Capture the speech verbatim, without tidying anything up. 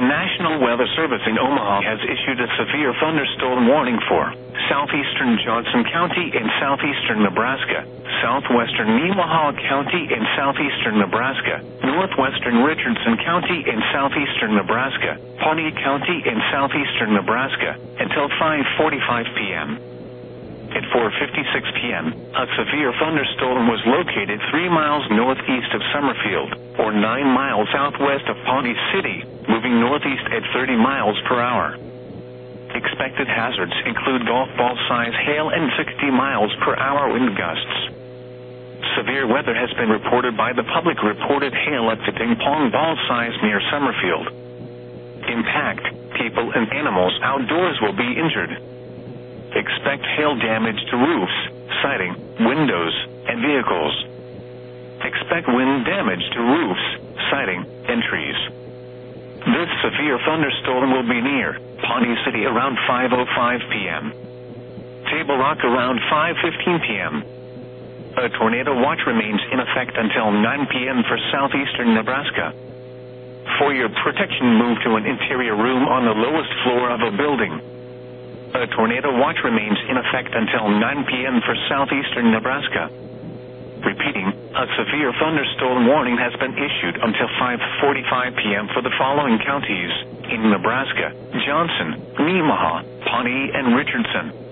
National Weather Service in Omaha has issued a severe thunderstorm warning for southeastern Johnson County in southeastern Nebraska, southwestern Nemaha County in southeastern Nebraska, northwestern Richardson County in southeastern Nebraska, Pawnee County in southeastern Nebraska, until five forty-five p m At four fifty-six p m, a severe thunderstorm was located three miles northeast of Summerfield, or nine miles southwest of Pawnee City, moving northeast at thirty miles per hour. Expected hazards include golf ball-size hail and sixty miles per hour wind gusts. Severe weather has been reported by the public reported hail at the ping pong ball size near Summerfield. Impact, people and animals outdoors will be injured. Expect hail damage to roofs, siding, windows, and vehicles. Expect wind damage to roofs, siding, and trees. This severe thunderstorm will be near Pawnee City around five oh five p m Table Rock around five fifteen p m A tornado watch remains in effect until nine p m for southeastern Nebraska. For your protection, move to an interior room on the lowest floor of a building. A tornado watch remains in effect until nine p m for southeastern Nebraska. Repeating, a severe thunderstorm warning has been issued until five forty-five p m for the following counties in Nebraska: Johnson, Nemaha, Pawnee, and Richardson.